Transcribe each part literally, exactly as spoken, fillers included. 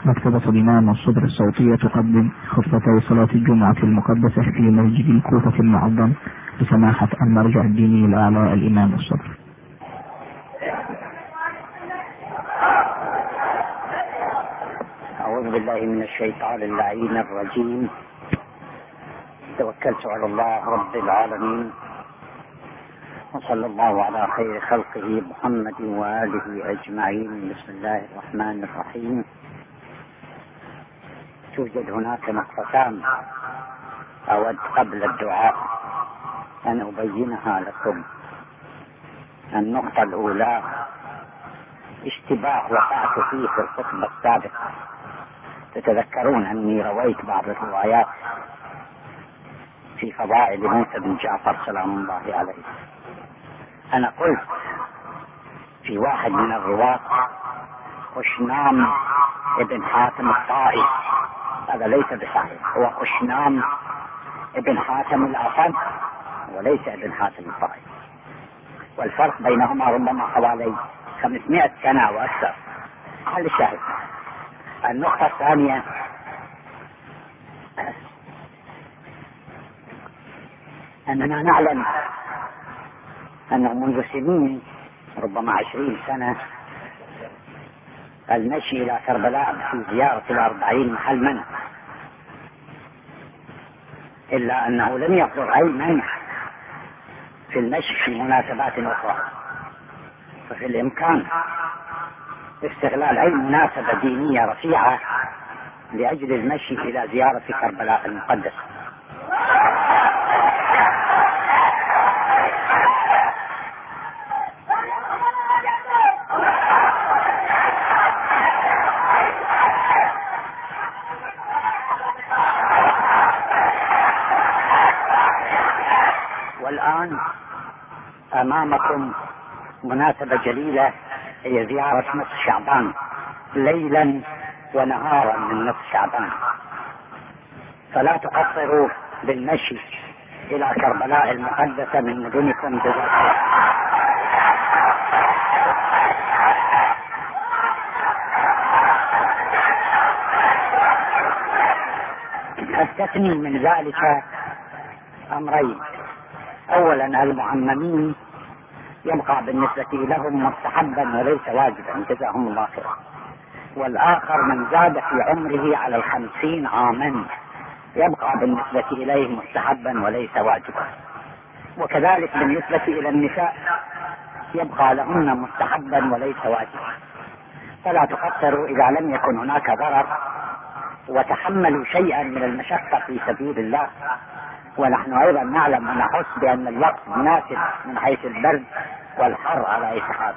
مكتبة الإمام الصدر الصوتية تقدم خطبتي صلاة الجمعة المقدسة في مسجد الكوفة المعظم بسماحة المرجع الديني الأعلى الإمام الصدر. أعوذ بالله من الشيطان اللعين الرجيم. توكلت على الله رب العالمين، وصلى الله على خير خلقه محمد وآله أجمعين. بسم الله الرحمن الرحيم. توجد هناك نقطتان أود قبل الدعاء أن أبينها لكم. النقطة الأولى اشتباه وقعت فيه في الخطبة السابقة. تتذكرون أني رويت بعض الروايات في فضائل موسى بن جعفر سلام الله عليه. أنا قلت في واحد من الرواة خشنام ابن حاتم الطائي، هذا ليس بصحيح، هو خشنام ابن حاتم الأصم وليس ابن حاتم الطائي، والفرق بينهما ربما حوالي خمسمائة سنة وأكثر. هذا الشاهد. النقطة الثانية أننا نعلم أنه منذ سنين ربما عشرين سنة المشي إلى كربلاء في زيارة الأربعين محل منع، إلا أنه لم يصدر أي منع في المشي في مناسبات أخرى، ففي الإمكان استغلال أي مناسبة دينية رفيعة لأجل المشي إلى زيارة كربلاء المقدسة. والآن أمامكم مناسبة جليلة، هي زيارة نصف شعبان، ليلا ونهارا من نصف شعبان، فلا تقصروا بالمشي إلى كربلاء المقدسة من مدنكم جزاكم. أستثني من ذلك أمرين. أولا المعممين يبقى بالنسبة لهم مستحبا وليس واجبا جزاهم الله خيرا، والآخر من زاد في عمره على الخمسين عاما يبقى بالنسبة إليه مستحبا وليس واجبا، وكذلك بالنسبة إلى النساء يبقى لهن مستحبا وليس واجبا. فلا تقصروا إذا لم يكن هناك ضرر، وتحملوا شيئا من المشقة في سبيل الله. ونحن أيضا نعلم ونحس بأن الوقت مناسب من حيث البرد والحر على أي حال.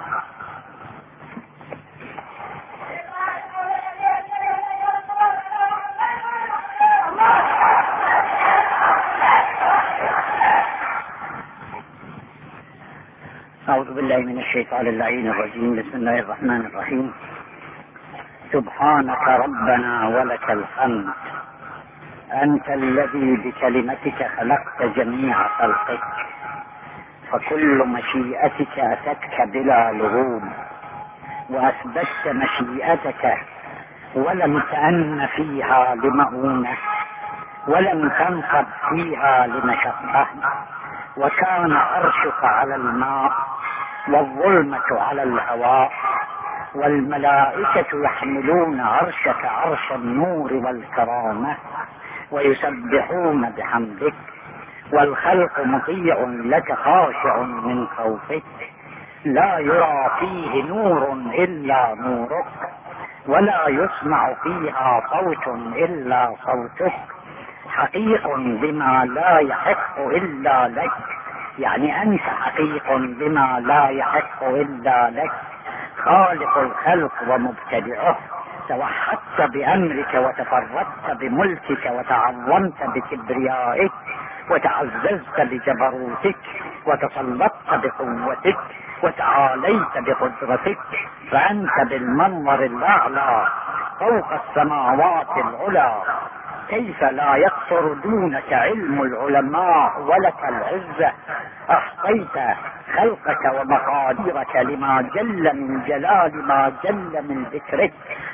أعوذ بالله من الشيطان اللعين الرجيم. بسم الله الرحمن الرحيم. سبحانك ربنا ولك الحمد، أنت الذي بكلمتك خلقت جميع خلقك، فكل مشيئتك أتتك بلا لغوم، وأثبتت مشيئتك ولم تأن فيها لمؤونة، ولم تنصب فيها لمشقة، وكان عرشك على الماء، والظلمة على الهواء، والملائكة يحملون عرشك عرش النور والكرامة، ويسبحون بحمدك، والخلق مطيع لك خاشع من خوفك، لا يرى فيه نور إلا نورك، ولا يسمع فيها صوت إلا صوتك، حقيق بما لا يحق إلا لك، يعني أنت حقيق بما لا يحق إلا لك، خالق الخلق ومبتدعه، توحدت بأمرك وتفردت بملكك، وتعظمت بكبريائك، وتعززت بجبروتك، وتسلطت بقوتك، وتعاليت بقدرتك، فأنت بالمنظر الأعلى فوق السماوات العلى، كيف لا يقصر دونك علم العلماء ولك العزة، أحصيت خلقك ومقاديرك لما جل من جلال ما جل من ذكرك،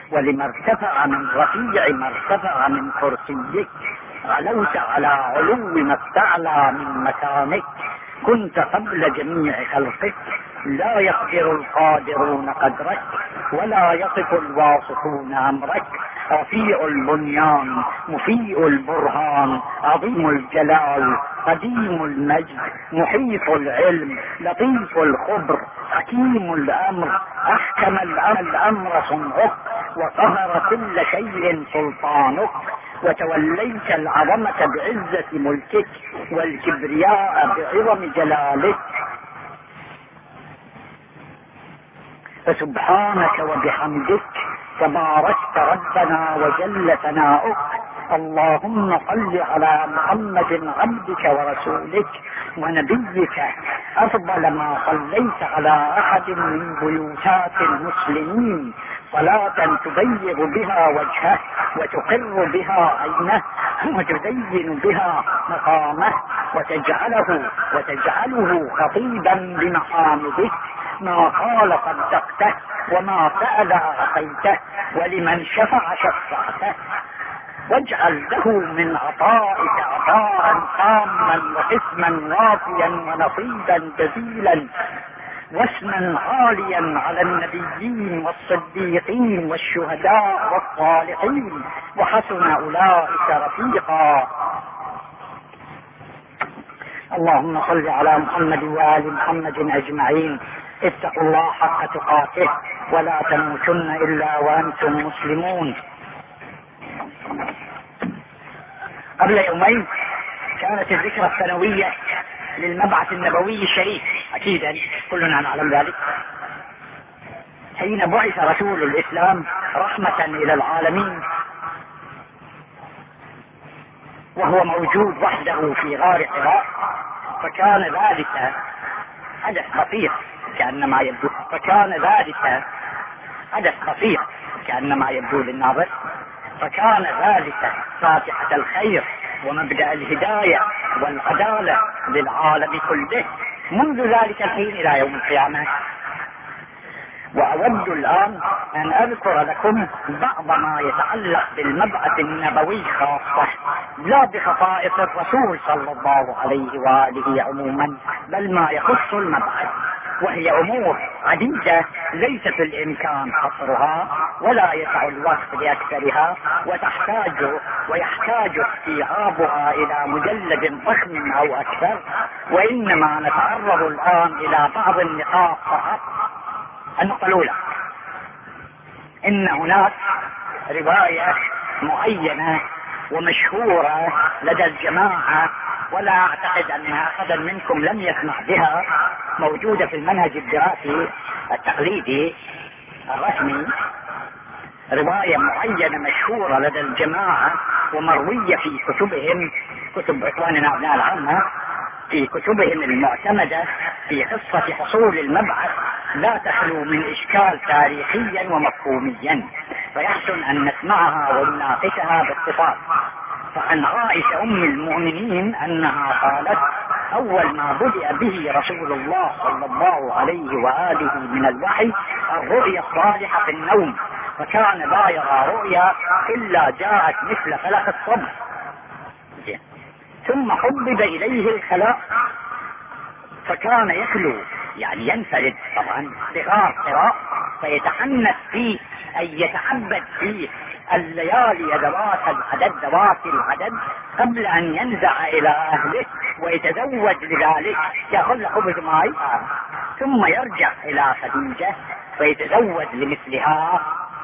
ولما ارتفع من رفيع ما ارتفع من كرسيك، علوت على علو ما استعلى من مكانك، كنت قبل جميع خلقك، لا يقدر القادرون قدرك ولا يصف الواصفون امرك، رفيع البنيان مفيء البرهان، عظيم الجلال قديم المجد، محيط العلم لطيف الخبر، حكيم الامر، احكم الامر صنعك، وقهر كل شيء سلطانك، وتوليت العظمة بعزة ملكك والكبرياء بعظم جلالك، فسبحانك وبحمدك تباركت ربنا وجل ثناؤك. اللهم صل على محمد عبدك ورسولك ونبيك افضل ما صليت على احد من بيوتات المسلمين، صلاة تبيض بها وجهه وتقر بها عينه وتزين بها مقامه وتجعله وتجعله خطيبا بمحامدك، ما قال صدقته وما فعل عصيته، ولمن شفع شفعته، واجعل له من عطائك عطاء تاما وحسما وافيا ونصيبا جزيلا واسما عاليا على النبيين والصديقين والشهداء والصالحين، وحسن اولئك رفيقا. اللهم صل على محمد وآل محمد أجمعين. اتقوا الله حق تقاته ولا تموتن إلا وأنتم مسلمون. قبل يومين كانت الذكرى السنوية للمبعث النبوي الشريف، أكيدا كلنا نعلم ذلك، حين بعث رسول الإسلام رحمة إلى العالمين، وهو موجود وحده في غار حراء، فكان ذلك حدث خطير كأنما يبدو فكان ذلك حدث خطير كأنما يبدو للناظر فكان ذلك فاتحة الخير ومبدأ الهداية والعدالة للعالم كله منذ ذلك الحين إلى يوم القيامة. وأود الآن أن أذكر لكم بعض ما يتعلق بالمبعث النبوي خاصة، لا بخصائص الرسول صلى الله عليه وآله عموما، بل ما يخص المبعث، وهي أمور عديدة ليس في الإمكان حصرها ولا يسع الوقت لأكثرها، وتحتاج ويحتاج استيعابها إلى مجلد ضخم أو أكثر، وإنما نتعرض الآن إلى بعض النقاط فقط. النقطة الأولى، إن هناك رواية معينة ومشهورة لدى الجماعة، ولا أعتقد أن أحدا منكم لم يسمع بها، موجودة في المنهج الدراسي التقليدي الرسمي، رواية معينة مشهورة لدى الجماعة ومروية في كتبهم، كتب إخواننا أبناء العامة، في كتبهم المعتمدة في قصة حصول المبعث، لا تخلو من إشكال تاريخيا ومفهوميا، فيحسن أن نسمعها ونناقشها باختصار. فعن عائشة أم المؤمنين أنها قالت: أول ما بدأ به رسول الله صلى الله عليه وآله من الوحي الرؤيا الصالحة في النوم، فكان لا يرى رؤيا إلا جاءت مثل فلق الصبح، ثم حبب إليه الخلاء فكان يخلو، يعني ينفرد طبعا بغار حراء، فيتحنث فيه أي يتعبد فيه الليالي ذوات العدد ذوات العدد قبل أن ينزع إلى أهله ويتزوج لذلك، يأخذ له خبز ماء، ثم يرجع إلى خديجة فيتزوج لمثلها،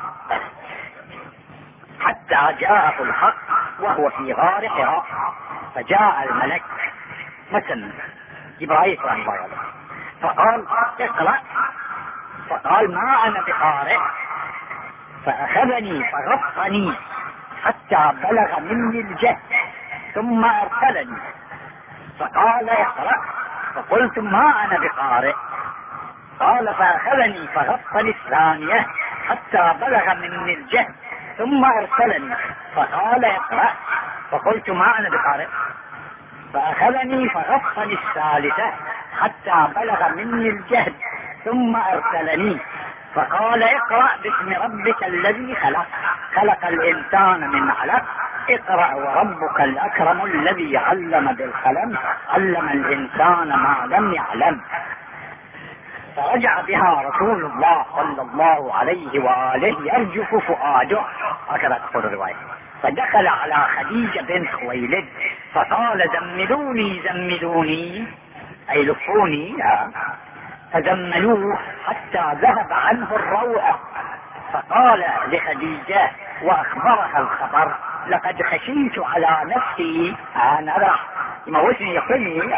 حتى جاءه الحق وهو في غار حراء. فجاء الملك مثلا جبرائيل فقال: اقرأ. فقال: ما أنا بقارئ. فأخذني فغطني حتى بلغ مني الجهد ثم أرسلني، فقال: اقرأ. فقلت: ما أنا بقارئ. قال: فأخذني فغطني الثانية حتى بلغ مني الجهد ثم أرسلني، فقال: اقرأ. فقلت: ما أنا بقارئ. فأخذني فغطني الثالثة حتى بلغ مني الجهد ثم أرسلني، فقال اقرأ باسم ربك الذي خلق، خلق الإنسان من علق، اقرأ وربك الأكرم الذي علم بالقلم، علم الإنسان ما لم يعلم. فرجع بها رسول الله صلى الله عليه وآله يرجف فؤاده، هكذا تقول الرواية. فدخل على خديجة بنت خويلد فقال زملوني زملوني أي لفوني، فزملوه حتى ذهب عنه الروع. فقال لخديجة وأخبرها الخبر لقد خشيت على نفسي أن أرى يموتني يقتلني.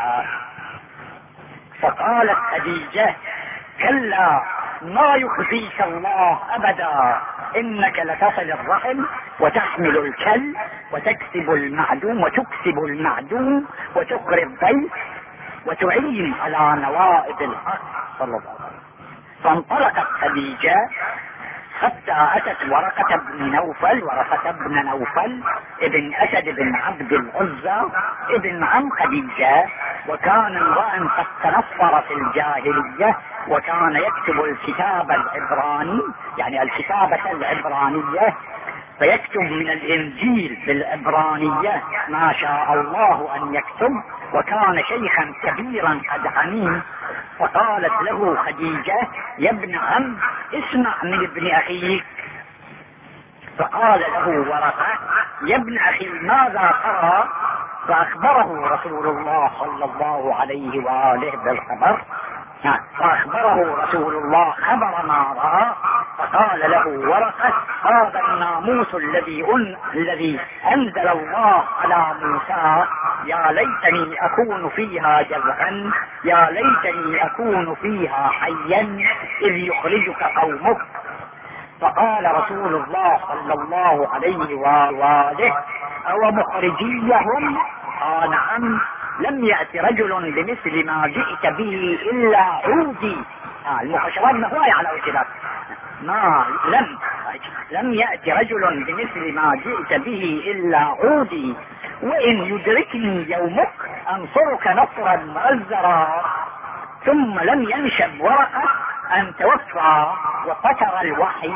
فقالت خديجة كلا ما يخزيك الله أبدا، إنك لتصل الرحم وتحمل الكل وتكسب المعدوم وتكسب المعدوم وتقري الضيف وتعين على نوائب الحق صلى الله عليه وسلم. فانطلقت خديجة حتى أتت ورقة بن نوفل، ورقة بن نوفل ابن أسد بن عبد العزى ابن عم خديجة، وكان امرأ قد تنصر في الجاهلية، وكان يكتب الكتاب العبراني يعني الكتابة العبرانية، فيكتب من الإنجيل بالعبرانية ما شاء الله أن يكتب، وكان شيخا كبيرا قد عنيم. فقالت له خديجة يا ابن عم اسمع من ابن أخيك. فقال له ورقة يا ابن أخي ماذا ترى؟ فأخبره رسول الله صلى الله عليه وآله بالخبر، فأخبره رسول الله خبر ما رأى. فقال له ورقة هذا الناموس الذي أن... الذي أنزل الله على موسى، يا ليتني أكون فيها جزعا، يا ليتني أكون فيها حيا إذ يخرجك قومك. فقال رسول الله صلى الله عليه وآله أو مخرجيهم؟ قال نعم. لم يأتي رجل بمثل ما جئت به إلا عودي. آه المخشرات نهاية على وجهك. ما لم لم يأتي رجل بمثل ما جئت به إلا عودي، وإن يدركني يومك أنصرك نصرا مؤزرا. ثم لم ينشب ورقة أن توفى وفتر الوحي.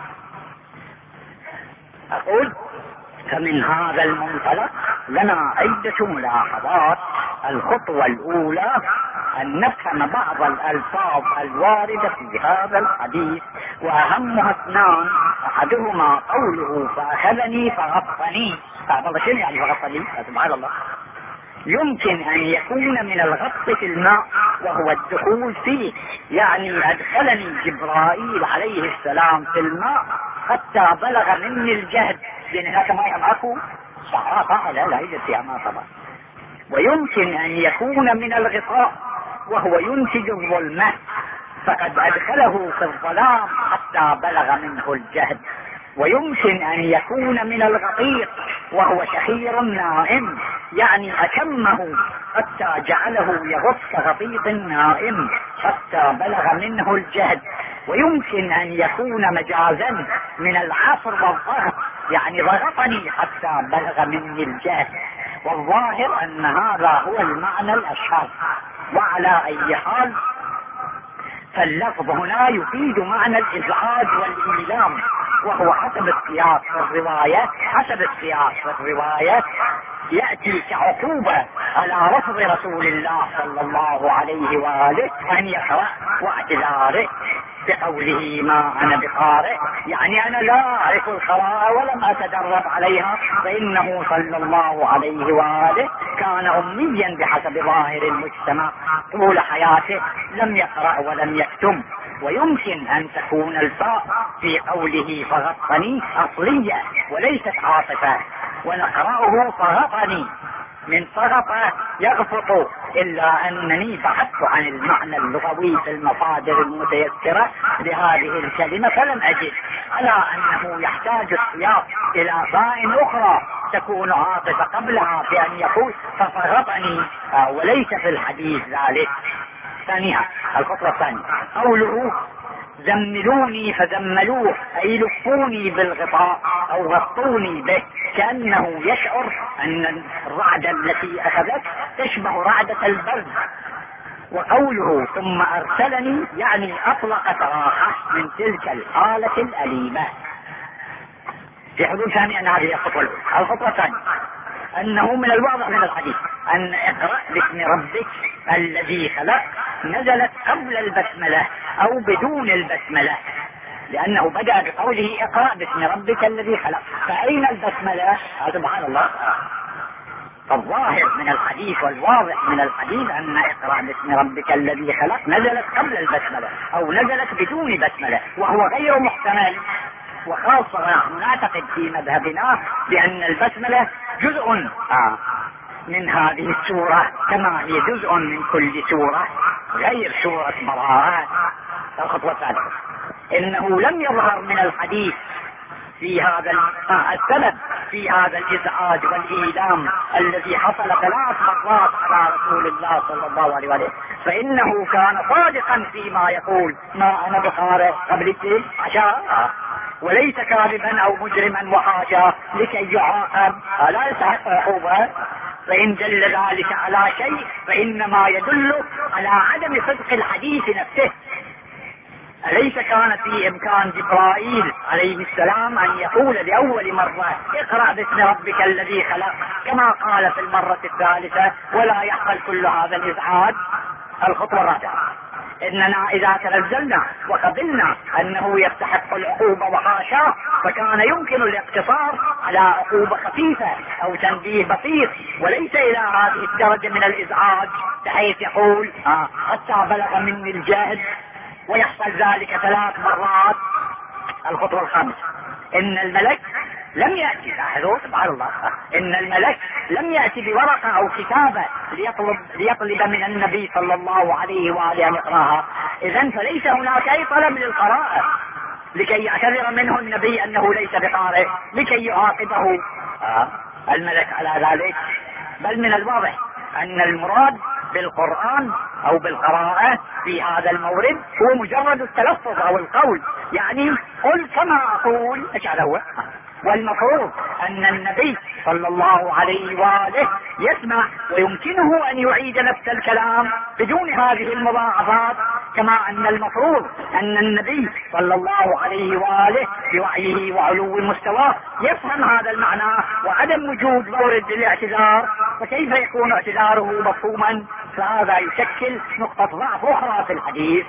أقول فمن هذا المنطلق لنا عدة ملاحظات. الخطوة الأولى أن نفهم بعض الألفاظ الواردة في هذا الحديث، وأهمها اثنان. أحدهما قوله فأخذني فغطني. هذا شنو يعني فغطني؟ سبحان الله. يمكن أن يكون من الغط في الماء وهو الدخول فيه، يعني أدخلني جبرائيل عليه السلام في الماء حتى بلغ مني الجهد، لأن هناك ماء معكو صحراء فاعلة لا يوجد فيها ماء طبعا. ويمكن أن يكون من الغطاء وهو ينتج الظلمة، فقد أدخله في الظلام حتى بلغ منه الجهد. ويمكن أن يكون من الغطيط وهو شخير نائم، يعني أكمه حتى جعله يغط كغطيط نائم حتى بلغ منه الجهد. ويمكن أن يكون مجازا من العصر والضغط، يعني ضغطني حتى بلغ مني الجهد. والظاهر أن هذا هو المعنى الأشهر. وعلى أي حال فاللفظ هنا يفيد معنى الإزعاج والإيلام، وهو حسب السياق في الرواية حسب السياق في الرواية يأتي كعقوبة على رفض رسول الله صلى الله عليه وآله أن يقرأ واعتذاره بقوله ما أنا بقارئ، يعني أنا لا أعرف القراءة ولم أتدرب عليها، فإنه صلى الله عليه وآله كان أميا بحسب ظاهر المجتمع طول حياته، لم يقرأ ولم يكتب. ويمكن أن تكون الفاء في قوله فغطني أصلية وليست عاطفة، ونقرأه فغطني من صغط يغفط، إلا أنني بحثت عن المعنى اللغوي في المصادر المتيسرة لهذه الكلمة فلم أجد، على أنه يحتاج السياق إلى باء أخرى تكون عاطفة قبلها بأن يقول ففغطني، وليس في الحديث ذلك. ثانيا الخطوة الثانية قوله زملوني فزملوه، أي لفوني بالغطاء أو غطوني به، كأنه يشعر أن الرعدة التي أخذت تشبه رعدة البرد، وقوله ثم أرسلني يعني أطلق سراحه من تلك الحالة الأليمة في حدود ثانية. أن هذه الخطوة الأولى. الخطوة الثانية أنه من الواضح من الحديث أن اقرأ باسم ربك الذي خلق نزلت قبل البسملة أو بدون البسملة، لأنه بدأ بقوله اقرأ باسم ربك الذي خلق، فأين البسملة؟ سبحان الله. الظاهر من الحديث والواضح من الحديث أن اقرأ باسم ربك الذي خلق نزلت قبل البسملة أو نزلت بدون بسملة، وهو غير محتمل. وخاصة نحن نعتقد في مذهبنا بأن البسملة جزء آه من هذه السورة كما هي جزء من كل سورة غير سورة براءة. الخطوة الثالثة إنه لم يظهر من الحديث في هذا السبب في هذا الإزعاج والإيلام الذي حصل ثلاث مرات على رسول الله صلى الله عليه وسلم، فإنه كان صادقا فيما يقول ما أنا بقارئ قبل عشاء، وليس كاذبا أو مجرما وحاشا لكي يعاقب لا يستحق عقوبة. فإن دل ذلك على شيء فإنما يدل على عدم صدق الحديث نفسه. أليس كان في إمكان جبرائيل عليه السلام أن يقول لأول مرة اقرأ باسم ربك الذي خلق كما قال في المرة الثالثة ولا يحصل كل هذا الإزعاج؟ الخطوة الرابعة إننا إذا تنزلنا وقبلنا أنه يستحق العقوبة وحاشاه فكان يمكن الاقتصار على عقوبة خفيفة أو تنبيه بسيط، وليس إلى هذه الدرجة من الإزعاج بحيث يقول آه حتى بلغ مني الجهد ويحصل ذلك ثلاث مرات. الخطوة الخامسة إن الملك لم يأتي، لاحظوا سبحان الله، إن الملك لم يأتي بورقة أو كتابة ليطلب, ليطلب من النبي صلى الله عليه وآله أن يقرأها. إذن فليس هناك أي طلب للقراءة لكي يعتذر منه النبي أنه ليس بقارئ لكي يعاقبه آه الملك على ذلك، بل من الواضح أن المراد بالقرآن أو بالقراءة في هذا المورد هو مجرد التلفظ أو القول، يعني قل كما أقول. ايش هذا هو؟ والمفروض أن النبي صلى الله عليه وآله يسمع ويمكنه أن يعيد نفس الكلام بدون هذه المضاعفات، كما أن المفروض أن النبي صلى الله عليه وآله بوعيه وعلو مستواه يفهم هذا المعنى وعدم وجود مورد للاعتذار، فكيف يكون اعتذاره مفهوما؟ فهذا يشكل نقطة ضعف أخرى في الحديث.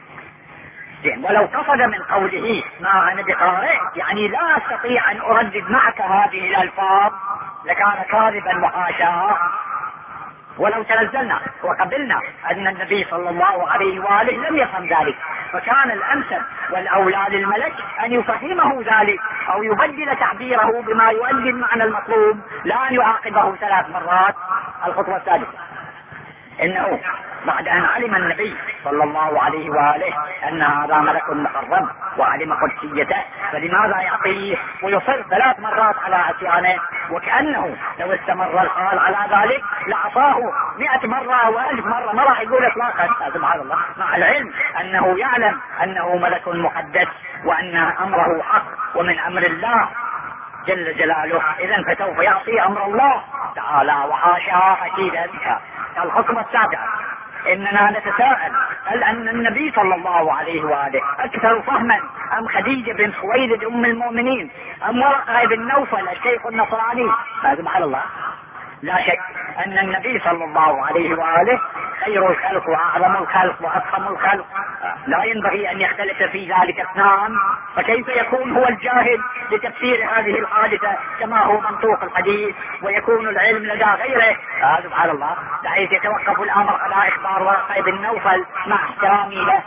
ولو قصد من قوله ما أنا بقارئ يعني لا أستطيع أن أردد معك هذه الألفاظ لكان كاذبا وحاشا. ولو تنزلنا وقبلنا أن النبي صلى الله عليه وآله لم يفهم ذلك فكان الأنسب والأولى للملك أن يفهمه ذلك أو يبدل تعبيره بما يؤدي المعنى المطلوب لا أن يعاقبه ثلاث مرات. الخطوة الثالثة إنه بعد أن علم النبي صلى الله عليه وآله أن هذا ملك مقرب وعلم قدسيته فلماذا يعطيه ويصر ثلاث مرات على عصيانه؟ وكأنه لو استمر الحال على ذلك لعصاه مئة مرة أو ألف مرة ما راح يقول إطلاقا. سبحان الله، مع العلم أنه يعلم أنه ملك مقدس وأن أمره حق ومن أمر الله جل جلاله، إذن فسوف يعصي أمر الله تعالى وحاشاه أكيدا. الخطوة السابعة إننا نتساءل هل أن النبي صلى الله عليه وآله أكثر فهما أم خديجة بن خويلد أم المؤمنين أم ورقة بن نوفل الشيخ النصراني؟ سبحان الله، لا شك أن النبي صلى الله عليه وآله خير الخلق وأعظم الخلق وأفهم الخلق، لا ينبغي أن يختلف في ذلك اثنان، فكيف يكون هو الجاهل لتفسير هذه الحادثة كما هو منطوق الحديث ويكون العلم لدى غيره؟ آه سبحان الله، بحيث يتوقف الأمر على إخبار ورقة بن نوفل مع احترامي له.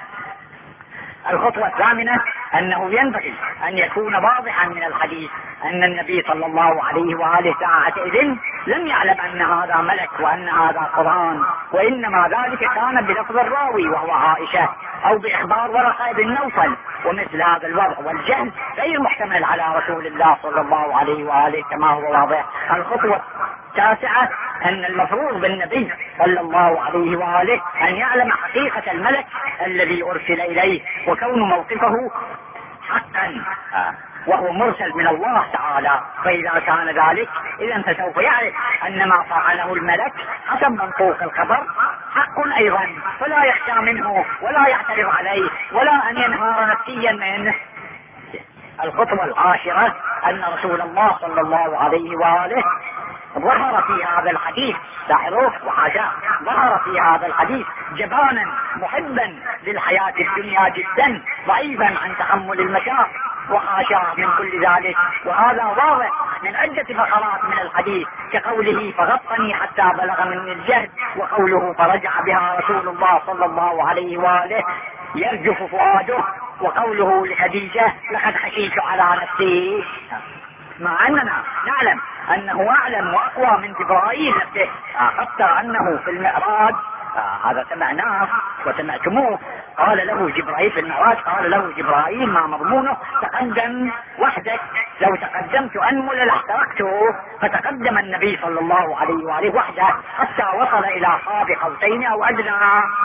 الخطوة الثامنة أنه ينبغي أن يكون واضحا من الحديث أن النبي صلى الله عليه وآله ساعة إذن لم يعلم أن هذا ملك وأن هذا قرآن، وإنما ذلك كان بلفظ الراوي وهو عائشة أو بإخبار ورقة بن نوفل، ومثل هذا الوضع والجهل غير محتمل على رسول الله صلى الله عليه وآله كما هو واضح. الخطوة التاسعة أن المفروض بالنبي صلى الله عليه وآله أن يعلم حقيقة الملك الذي أرسل إليه وكون موقفه حقا وهو مرسل من الله تعالى، فإذا كان ذلك إذن فسوف يعرف أن ما فعله الملك حسب منطوق الخبر حق حق أيضا، فلا يخشى منه ولا يعترض عليه ولا أن ينهار نفسيا منه. الخطوة العاشرة أن رسول الله صلى الله عليه وآله ظهر في هذا الحديث، لاحظوا وحاشاه، ظهر في هذا الحديث جبانا محبا للحياة الدنيا جدا، ضعيفا عن تحمل المشاق، وحاشاه من كل ذلك. وهذا واضح من عدة فقرات من الحديث، كقوله فغطني حتى بلغ مني الجهد، وقوله فرجع بها رسول الله صلى الله عليه وآله يرجف فؤاده، وقوله لخديجة لقد خشيت على نفسي، مع أننا نعلم أنه أعلم وأقوى من جبرائيل نفسه. حتى أنه في المعراج آه هذا سمعناه وسمعتموه، قال له جبرائيل في المعراج، قال له جبرائيل ما مضمونه؟ تقدم وحدك، لو تقدمت أنمل لاحترقته. فتقدم النبي صلى الله عليه وآله وحده حتى وصل إلى قاب قوسين أو أدنى.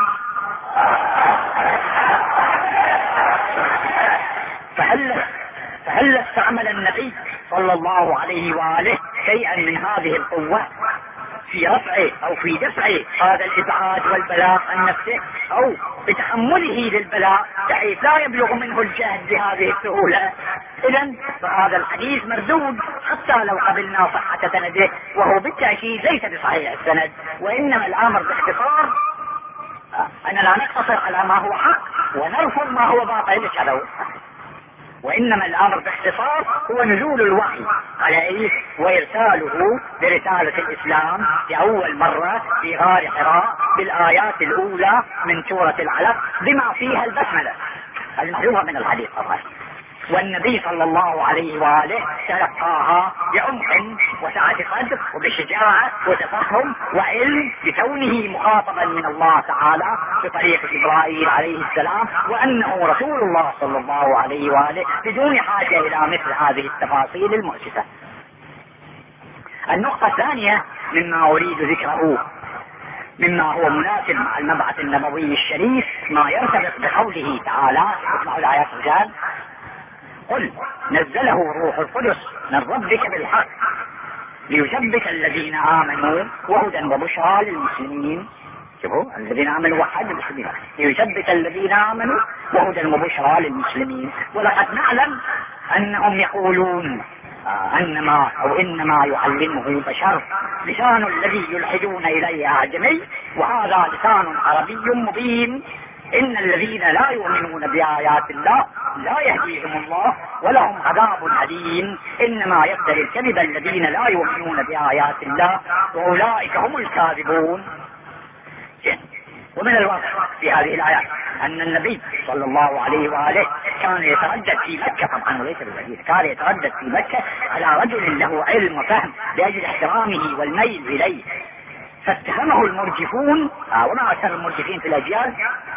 فهل فهل استعمل النبي صلى الله عليه وآله شيئا من هذه القوة في رفعه أو في دفعه هذا الإبعاد والبلاء عن نفسه، أو بتحمله للبلاء بحيث لا يبلغ منه الجهد بهذه السهولة؟ إذن فهذا الحديث مردود حتى لو قبلنا صحة سنده، وهو بالتأكيد ليس بصحيح السند. وإنما الأمر باختصار أن لا نقتصر على ما هو حق ونرفض ما هو باطل، وإنما الأمر باختصار هو نزول الوحي عليه وإرساله برسالة الإسلام لأول مرة في غار حراء بالآيات الأولى من سورة العلق بما فيها البسملة المعلومة من الحديث طبعا. والنبي صلى الله عليه وآله تلقاها بعمق وسعة صدر وبشجاعة وتفهم وعلم بكونه مخاطبا من الله تعالى بطريق جبرائيل عليه السلام، وأنه رسول الله صلى الله عليه وآله بدون حاجة إلى مثل هذه التفاصيل المؤسسة. النقطة الثانية مما أريد ذكره مما هو مناسب مع المبعث النبوي الشريف ما يرتبط بقوله تعالى، اسمعوا الآيات الجاد: قل نزله روح القدس من ربك بالحق ليثبت الذين آمنوا وهدى وبشرى للمسلمين. شوفوا الذين آمنوا وحد المسلمين، ليثبت الذين آمنوا وهدى وبشرى للمسلمين. ولقد نعلم أنهم يقولون آه أنما أو إنما يعلمه بشر، لسان الذي يلحدون إليه أعجمي وهذا لسان عربي مبين. إن الذين لا يؤمنون بآيات الله لا يهديهم الله ولهم عذاب أليم. إنما يفتري الكذب الذين لا يؤمنون بآيات الله وأولئك هم الكاذبون. ومن الواضح في هذه الآيات أن النبي صلى الله عليه وآله كان يتردد في مكة، طبعا وليس بالحديث، كان يتردد في مكة على رجل له علم وفهم لأجل احترامه والميل إليه، فاتهمه المرجفون آه وما أكثر المرجفين في الأجيال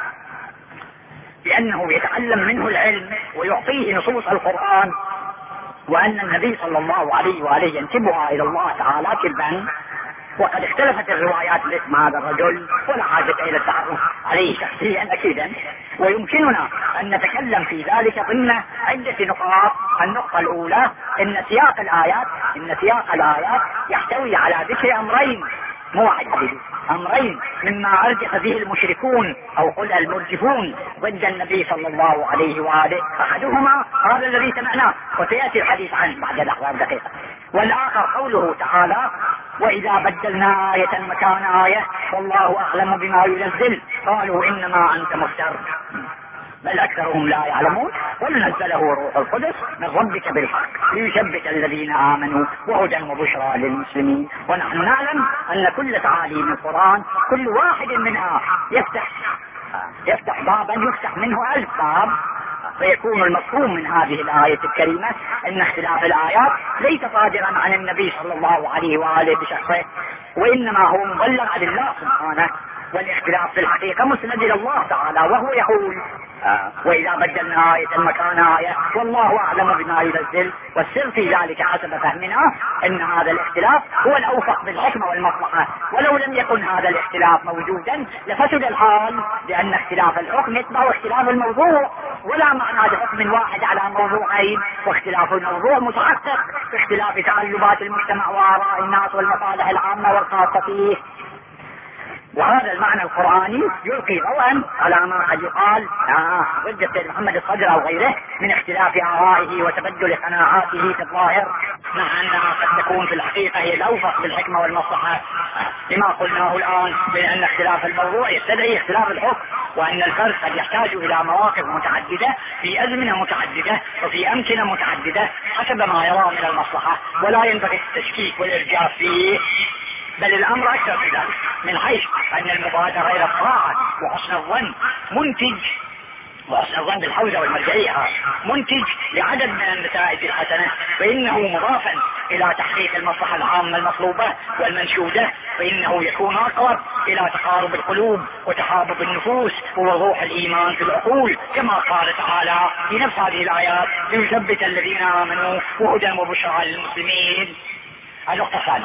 بأنه يتعلم منه العلم ويعطيه نصوص القرآن، وأن النبي صلى الله عليه وآله ينسبها إلى الله تعالى كذبا. وقد اختلفت الروايات باسم هذا الرجل ولا حاجة إلى التعرف عليه شخصيا أكيدا، ويمكننا أن نتكلم في ذلك ضمن عدة نقاط. النقطة الأولى أن سياق الآيات إن سياق الآيات يحتوي على ذكر أمرين، مو واحد حبيبي، أمرين مما أرجح به المشركون أو قل المرجفون ضد النبي صلى الله عليه وآله. أحدهما هذا الذي سمعناه وسيأتي الحديث عنه بعد لحظات دقيقة، والآخر قوله تعالى: وإذا بدلنا آية مكان آية والله أعلم بما ينزل قالوا إنما أنت مفتر بل أكثرهم لا يعلمون. ونزله روح القدس من ربك بالحق ليثبت الذين آمنوا وهدى وبشرى للمسلمين. ونحن نعلم أن كل تعاليم القرآن كل واحد منها يفتح يفتح بابا يفتح منه ألف باب، فيكون المفهوم من هذه الآية الكريمة أن اختلاف الآيات ليس صادرا عن النبي صلى الله عليه وآله بشخصه، وإنما هو مبلغ عن الله سبحانه، والاختلاف في الحقيقة مسند إلى الله تعالى، وهو يقول: آه. وإذا بدلنا آية مكان آية والله أعلم بما ينزل. والسر في ذلك حسب فهمنا أن هذا الاختلاف هو الأوفق بالحكمة والمصلحة، ولو لم يكن هذا الاختلاف موجودا لفسد الحال، لأن اختلاف الحكم يتبع اختلاف الموضوع، ولا معنى لحكم واحد على موضوعين، واختلاف الموضوع متحقق باختلاف تقلبات المجتمع وآراء الناس والمصالح العامة والخاصة فيه. وهذا المعنى القرآني يلقي ضوءا على ما قد يقال آه ضد السيد محمد الصدر أو غيره من اختلاف آرائه وتبدل قناعاته في الظاهر، مع أنها قد تكون في الحقيقة هي الأوفق بالحكمة والمصلحة، لما قلناه الآن بأن اختلاف الموضوع يستدعي اختلاف الحكم، وأن الفرد قد يحتاج إلى مواقف متعددة في أزمنة متعددة وفي أمكنة متعددة حسب ما يرى من المصلحة، ولا ينبغي التشكيك والإرجاف فيه، بل الأمر أكثر من ذلك، من حيث أن المبادرة إلى الطاعة وحسن الظن منتج، وحسن الظن بالحوزة والمرجعية منتج لعدد من النتائج الحسنة، فإنه مضافا إلى تحقيق المصلحة العامة المطلوبة والمنشودة، فإنه يكون أقرب إلى تقارب القلوب وتحابب النفوس ووضوح الإيمان في العقول، كما قال تعالى في نفس هذه الآيات: ليثبت الذين آمنوا وهدى وبشرى للمسلمين. النقطة الثانية: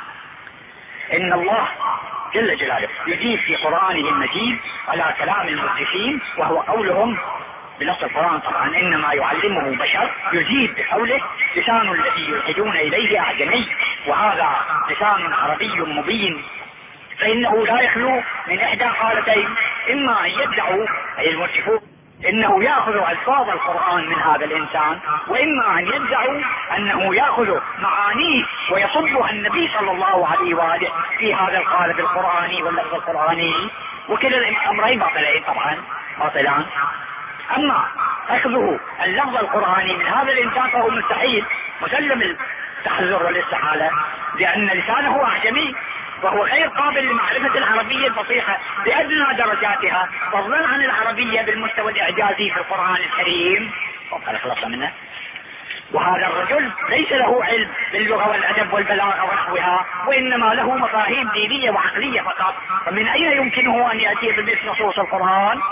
إن الله جل جلاله يجيب في قرآنه المجيد على كلام المحدثين، وهو قولهم بنص القرآن طبعا: إنما يعلمه بشر، يجيب بقوله: لسان الذي يلحدون إليه أعجمي، وهذا لسان عربي مبين، فإنه لا يخلو من إحدى حالتين: إما أن يدعوا أي المرجفون إنه يأخذ ألفاظ القرآن من هذا الإنسان، وإما أن يدعوا أنه يأخذ معانيه ويصبها النبي صلى الله عليه وآله في هذا القالب القرآني واللفظ القرآني، وكلا الأمرين باطلين طبعا باطلان. أما أخذه اللفظ القرآني من هذا الإنسان فهو مستحيل، مسلم التحذر والاستحالة، لأن لسانه أعجمي وهو غير قابل لمعرفة العربية الفصيحة بأدنى درجاتها، فضلا عن العربية بالمستوى الإعجازي في القرآن الكريم. وقال خلصنا منه. وهذا الرجل ليس له علم باللغة والأدب والبلاغة ونحوها، وإنما له مفاهيم دينية وعقلية فقط، فمن أين يمكنه أن يأتي بمثل نصوص القرآن؟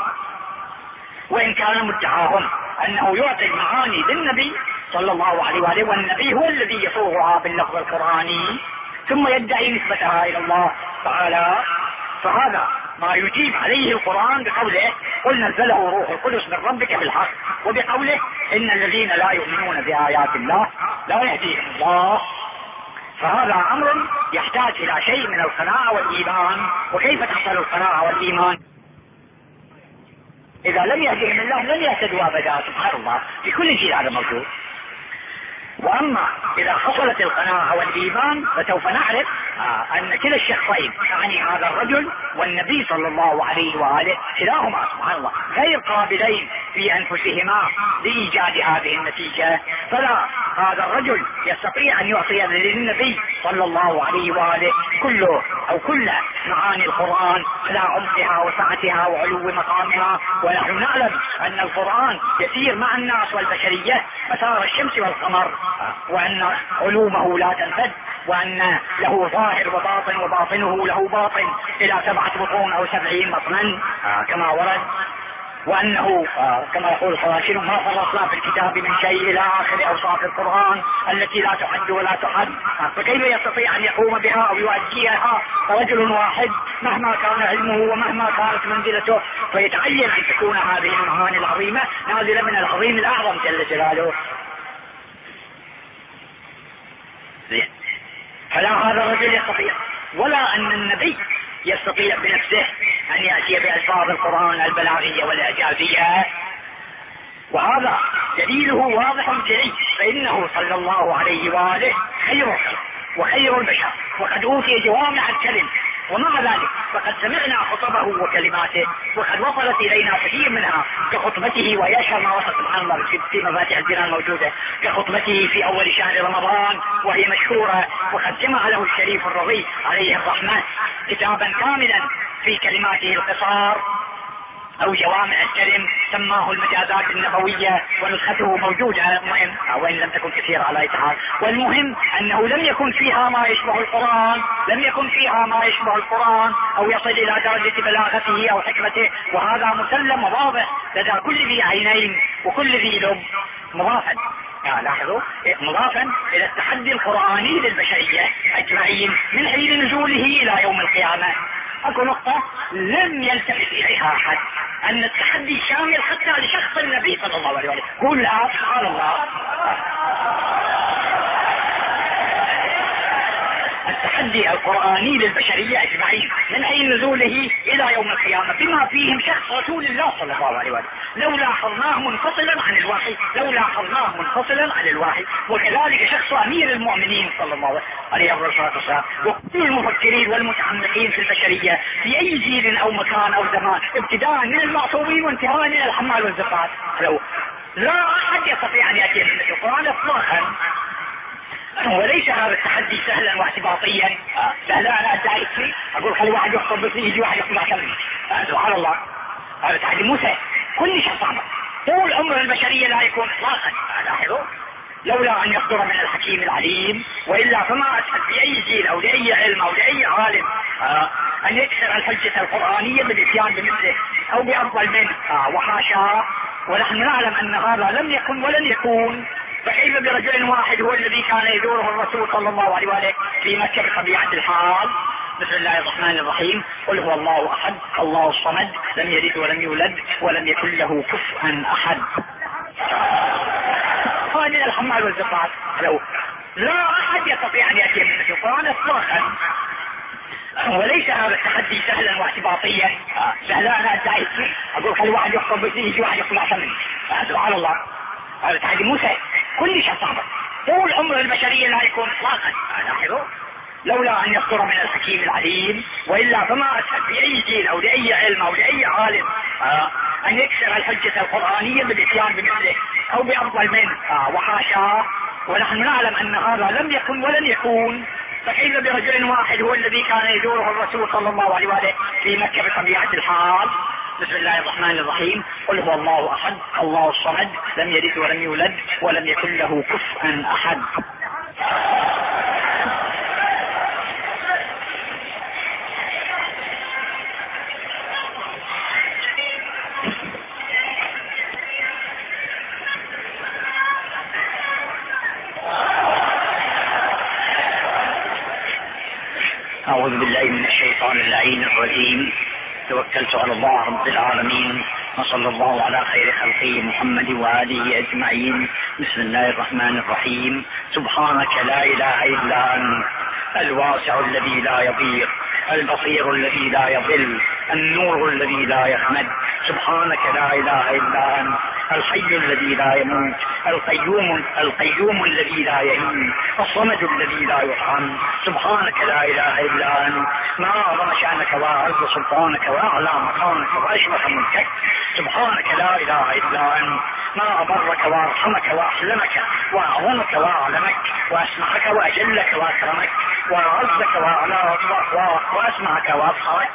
وإن كان مدعاهم أنه يعطي المعاني للنبي صلى الله عليه وآله، والنبي هو الذي يصوغها باللفظ القرآني ثم يدعي نسبتها إلى الله تعالى، فهذا ما يجيب عليه القرآن بقوله: قل نزله روح القدس من ربك بالحق، وبقوله: إن الذين لا يؤمنون بآيات الله لا يهديهم الله. فهذا أمر يحتاج إلى شيء من القناعة والإيمان. وكيف تحصل القناعة والإيمان إذا لم يهديهم الله؟ لن يهتدوا أبدا، سبحان الله، في كل جيل هذا موجود. وأما إذا حصلت القناعة والإيمان فسوف نعرف آه أن كلا الشخصين، يعني هذا الرجل والنبي صلى الله عليه وآله، كلاهما سبحان الله غير قابلين في أنفسهما لإيجاد هذه النتيجة. فلا هذا الرجل يستطيع أن يعطي للنبي صلى الله عليه وآله كله أو كل معاني القرآن على عمقها وسعتها وعلو مقامها، ونحن نعلم أن القرآن يسير مع الناس والبشرية مسار الشمس والقمر، وأن علومه لا تنفد، وأن له ظاهر وباطن، وباطنه له باطن إلى سبعة بطون أو سبعين بطنا كما ورد، وأنه كما يقول الخواشين: ما فرطنا في الكتاب من شيء، إلى آخر أوصاف القرآن التي لا تعد ولا تحد. فكيف يستطيع أن يقوم بها أو يؤديها رجل واحد مهما كان علمه ومهما كانت منزلته؟ فيتعين أن تكون هذه المعاني العظيمة نازلة من العظيم الأعظم جل جلاله. فلا هذا الرجل يستطيع، ولا أن النبي يستطيع بنفسه أن يأتي بألفاظ القرآن البلاغية والإعجازية، وهذا دليله واضح جلي، فإنه صلى الله عليه وآله خير الخلق وخير البشر، وقد أوتي جوامع الكلم، ومع ذلك فقد سمعنا خطبه وكلماته وقد وصلت إلينا كثير منها كخطبته، ويشهر ما وصل سبحان الله في مفاتيح الجنان موجودة كخطبته في أول شهر رمضان وهي مشهورة، وقد جمع له الشريف الرضي عليه الرحمة كتابا كاملا في كلماته القصار أو جوامع الكلم سماه المجازات النبوية، ونسخته موجودة مهم وإن لم تكن كثيرة على إتحاد. والمهم أنه لم يكن فيها ما يشبه القرآن، لم يكن فيها ما يشبه القرآن أو يصل إلى درجة بلاغته أو حكمته، وهذا مسلم وواضح لدى كل ذي عينين وكل ذي لب، مضافا يعني لاحظوا مضافا إلى التحدي القرآني للبشرية أجمعين من حين نزوله إلى يوم القيامة. أكو نقطة لم يلتفت إليها أحد، أن التحدي شامل حتى لشخص النبي صلى الله عليه وسلم. قل لا سبحان الله، التحدي التحدي القرآني للبشرية أجمعين من حين نزوله إلى يوم القيامة، بما فيهم شخص رسول الله صلى الله عليه وسلم، لو لاحظناه منفصلا عن الوحي لو لاحظناه منفصلا عن الوحي وكذلك شخص أمير المؤمنين صلى الله عليه وسلم، وكل المفكرين والمتعمقين في البشرية في أي جيل أو مكان أو زمان، ابتداء من المعصومين وانتهاء إلى الحمال والزقات. لو لا أحد يستطيع أن يأتي من القرآن إطلاقا. وليس هذا التحدي سهلا واعتباطيا، سهلا انا ادعي شيء اقول خلي واحد يخطب بس يجي واحد يخطب عشان سبحان الله، هذا تحدي مو سهل، كل شيء صعب، طول عمر البشريه لا يكون اطلاقا. لاحظوا لولا ان يصدر من الحكيم العليم، والا فما اسهل في اي جيل او لاي علم او لاي عالم آه ان يكسر الحجه القرانيه بالاتيان بمثله او بافضل منه، آه وحاشاه، ونحن نعلم ان هذا لم يكن ولن يكون. فكيف برجل واحد هو الذي كان يزوره الرسول صلى الله عليه وآله في مكة بطبيعة الحال؟ بسم الله الرحمن الرحيم. قل هو الله أحد الله الصمد لم يلد ولم يولد ولم يكن له كفوا أحد. هذه الحمال والزقات. لو لا أحد يستطيع أن يأتي من القرآن إطلاقا. وليس هذا التحدي سهلا واعتباطيا، سهلا انا ادعي شيء اقول خلي واحد يخطب بس يجي واحد يخطب عشان مني، سبحان الله، هذا التحدي مو سهل، كل شيء صعب، طول عمر البشريه لا يكون اطلاقا. لاحظوا لولا ان يصدر من الحكيم العليم، والا فما اسهل في اي جيل او لاي علم او لاي عالم آه ان يكسر الحجه القرانيه بالاتيان بمثله او بافضل منه، آه وحاشاه، ونحن نعلم ان هذا لم يكن ولن يكون. فكيف برجل واحد هو الذي كان يزوره الرسول صلى الله عليه وآله في مكة بطبيعة الحال؟ بسم الله الرحمن الرحيم. قل هو الله أحد الله الصمد لم يلد ولم يولد ولم يكن له كفوا أحد. أعوذ بالله من الشيطان اللعين الرجيم. توكلت على الله رب العالمين وصلى الله على خير خلقه محمد وآله أجمعين. بسم الله الرحمن الرحيم. سبحانك لا إله إلا أنت الواسع الذي لا يضيق البصير الذي لا يضل النور الذي لا يخمد. سبحانك لا إله إلا أنت الحي الذي لا يموت القيوم القيوم الذي لا يهين الصمد الذي لا يرحم. سبحانك لا إله إلا أنت ما أعظم شأنك وأعز سلطانك وأعلى مكانك وأشرف ملكك. سبحانك لا إله إلا أنت ما أبرك وأرحمك وأحلمك وأعظمك وأعلمك وأسمعك وأجلك وأكرمك وأعزك وأعلى وأسمعك وأبصرك.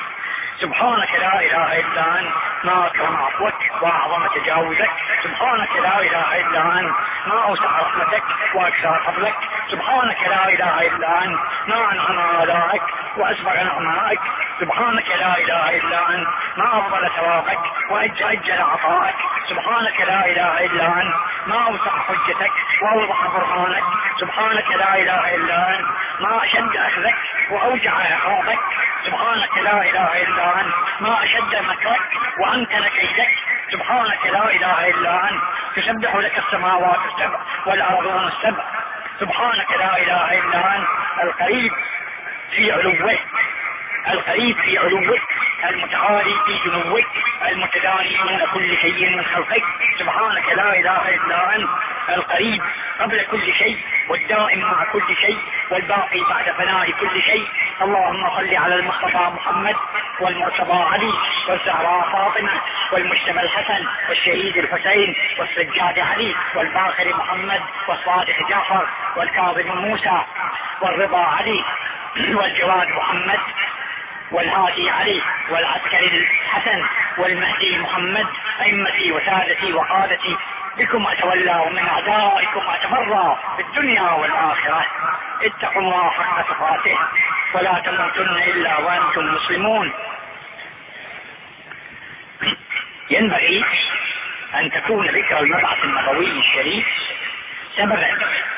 سبحانك لا إله إلا أنت ما أكرم عفوك وأعظم تجاوزك. سبحانك لا إله إلا أنت ما أوسع رحمتك وأكثر فضلك. سبحانك لا إله إلا أنت ما أنعم آلائك وأسبغ نعمائك. سبحانك لا إله إلا أنت ما أفضل ثوابك وأجل عطائك. سبحانك لا إله إلا أنت ما أوسع حجتك وأوضح برهانك. سبحانك لا إله إلا أنت ما أشد أخذك وأوجع عقابك. سبحانك لا إله إلا أنت ما أشد مكرك وأمكن كيدك. سبحانك لا إله إلا أنت تسبح لك السماوات السبع والأرضون السبع. سبحانك لا إله إلا أنت القريب في علوك القريب في علوك المتعالي في جنوك المتداني من كل شيء من خلقك. سبحانك لا إله إلا أنت القريب قبل كل شيء والدائم مع كل شيء والباقي بعد فناء كل شيء. اللهم صل على المصطفى محمد والمرتضى علي والزهراء فاطمة والمجتبى الحسن والشهيد الحسين والسجاد علي والباقر محمد والصادق جعفر والكاظم موسى والرضا علي والجواد محمد والهادي علي والعسكري الحسن والمهدي محمد. أئمتي وسادتي وقادتي بكم أتولى ومن أعدائكم أتبرى في الدنيا والآخرة. اتقوا الله حق تقاته ولا تموتن إلا وأنتم مسلمون. ينبغي أن تكون ذكر المبعث النبوي الشريف سببا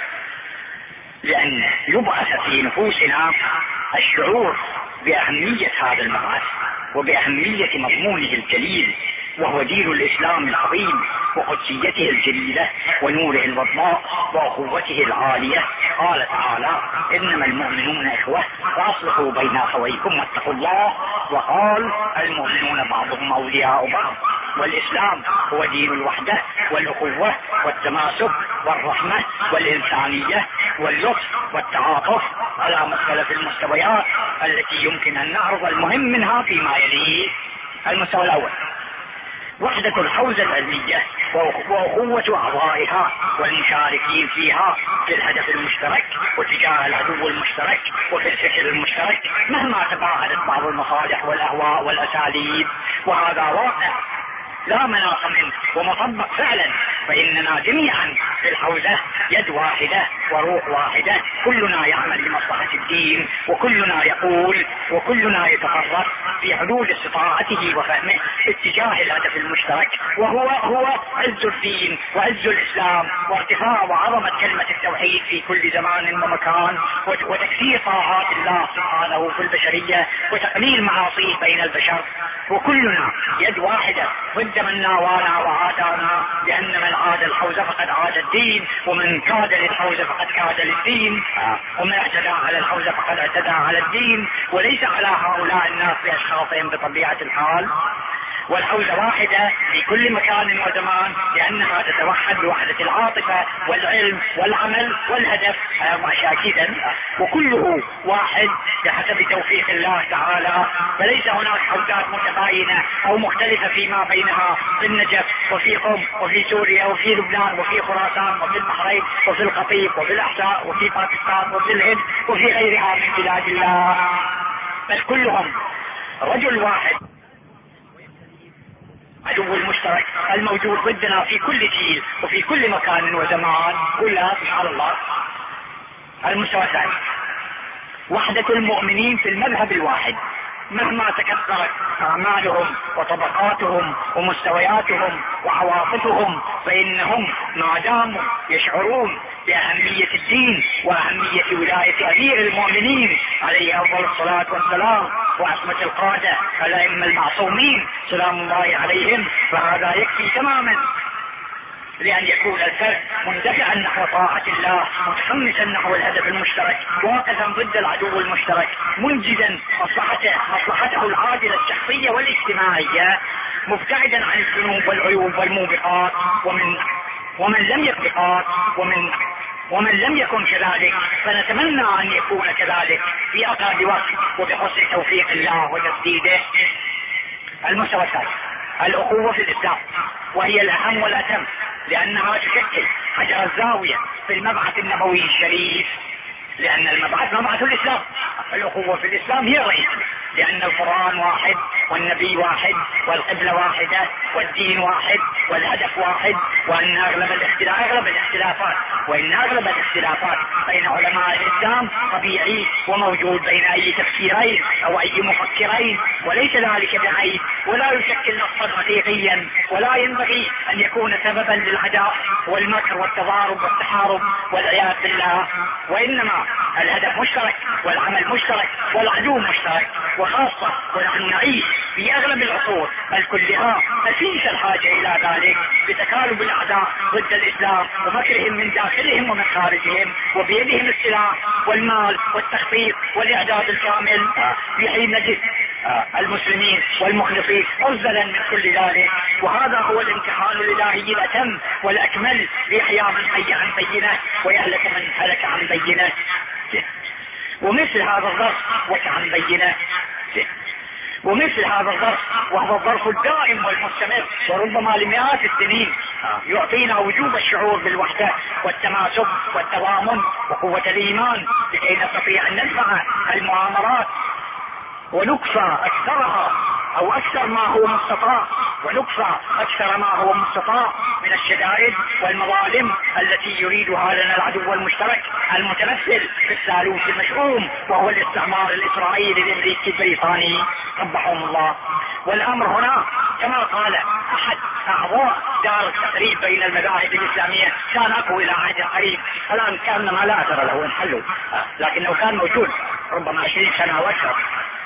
لأن يبعث في نفوسنا الشعور بأهمية هذا المبعث وبأهمية مضمونه الجليل، وهو دين الإسلام العظيم وقدسيته الجليلة ونوره الوضاء وأخوته العالية. قال تعالى: إنما المؤمنون إخوة فأصلحوا بين أخويكم واتقوا الله. وقال: المؤمنون بعضهم أولياء بعض. والإسلام هو دين الوحدة والأخوة والتماسك والرحمة والإنسانية واللطف والتعاطف على مختلف المستويات التي يمكن أن نعرض المهم منها فيما يليه. المستوى الأول: وحدة الحوزة العلمية وأخوة أعضائها والمشاركين فيها في الهدف المشترك وتجاه العدو المشترك وفي الفكر المشترك مهما تباعدت بعض المصالح والأهواء والأساليب. وهذا واقع لا مناص منه ومطبق فعلا، فإننا جميعا في الحوزة يد واحدة وروح واحدة، كلنا يعمل لمصلحة الدين وكلنا يقول وكلنا يتحرك في حدود استطاعته وفهمه اتجاه الهدف المشترك، وهو هو عز الدين وعز الإسلام وارتفاع وعظمة كلمة التوحيد في كل زمان ومكان، وتكثير طاعات الله سبحانه في البشرية وتقليل معاصيه بين البشر. وكلنا يد واحدة ضد من ناوانا وعادانا، لأن من عاد الحوزة فقد عاد الدين، ومن كاد للحوزة فقد كاد للدين، ومن اعتدى على الحوزة فقد اعتدى على الدين، وليس على هؤلاء الناس بأشخاصهم بطبيعة الحال. والحوزة واحدة في كل مكان وزمان، لأنها تتوحد بوحدة العاطفة والعلم والعمل والهدف أكيدا، وكله واحد بحسب توفيق الله تعالى. فليس هناك حوزات متباينة أو مختلفة فيما بينها في النجف وفي قم وفي سوريا وفي لبنان وفي خراسان وفي البحرين وفي القطيف وفي الأحساء وفي باكستان وفي الهند وفي غيرها من بلاد الله، بل كلهم رجل واحد، عدو المشترك الموجود ضدنا في كل جيل وفي كل مكان وزمان. كلها سبحان الله. المستوى الثاني: وحدة المؤمنين في المذهب الواحد مهما تكثرت أعمالهم وطبقاتهم ومستوياتهم وعواطفهم، فإنهم ما داموا يشعرون بأهمية الدين وأهمية ولاية أمير المؤمنين عليه أفضل الصلاة والسلام وعصمة القادة الأئمة المعصومين سلام الله عليهم، فهذا يكفي تماما لأن يكون الفرد مندفعا نحو طاعة الله، متحمسا نحو الهدف المشترك، واقفا ضد العدو المشترك، منجزا مصلحته مصلحته العاجلة الشخصية والاجتماعية، مبتعدا عن الذنوب والعيوب والموبقات ومن ومن لم يسبقات ومن ومن لم يكن كذلك، فنتمنى أن يكون كذلك في أقرب وقت وبحسن توفيق الله وتسديده. المستوى الثالث: الأخوة في الإسلام، وهي الأهم والأتم، لأنها تشكل حجر الزاوية في المبعث النبوي الشريف، لأن المبعث مبعث الإسلام. الأخوة في الإسلام هي الرئيس، لأن القرآن واحد والنبي واحد والقبلة واحدة والدين واحد والهدف واحد، وأن أغلب الاختلاف أغلب الاختلافات وإن أغلب الاختلافات بين علماء الإسلام طبيعي وموجود بين أي تفسيرين أو أي مفكرين، وليس ذلك بعيب ولا يشكل نصا حقيقيا، ولا ينبغي أن يكون سببا للعداء والمكر والتضارب والتحارب والعياذ بالله، وإنما الهدف مشترك والعمل مشترك والعدو مشترك، وخاصة ونحن نعيش في أغلب العصور بل كلها أسيس الحاجة إلى ذلك بتكالب الأعداء ضد الإسلام ومكرهم من داخلهم ومن خارجهم، وبيدهم السلاح والمال والتخطيط والإعداد الكامل، في حين نجد المسلمين والمخلصين عزلا من كل ذلك. وهذا هو الامتحان الإلهي الأتم والأكمل ليحيى من حي عن بينه ويهلك من هلك عن بينه. ومثل هذا الظرف وعن بينه ومثل هذا الظرف وهو الظرف الدائم والمستمر وربما لمئات السنين يعطينا وجوب الشعور بالوحدة والتماسك والتضامن وقوة الإيمان لكي نستطيع أن ندفع المؤامرات ونكفى أكثرها أو أكثر ما هو مستطاع ونكفى أكثر ما هو مستطاع من الشدائد والمظالم التي يريدها لنا العدو المشترك المتمثل في الثالوث المشؤوم وهو الاستعمار الإسرائيلي الأمريكي البريطاني قبحهم الله. والأمر هنا كما قال أحد أعضاء دار التقريب بين المذاهب الإسلامية، كان أكو إلى عهد قريب، الآن كان ما لا أثر له انحلوا، لكن لو كان موجود ربما عشرين سنة أو أكثر،